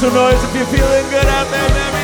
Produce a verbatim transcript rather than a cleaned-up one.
some noise if you're feeling good out there, baby.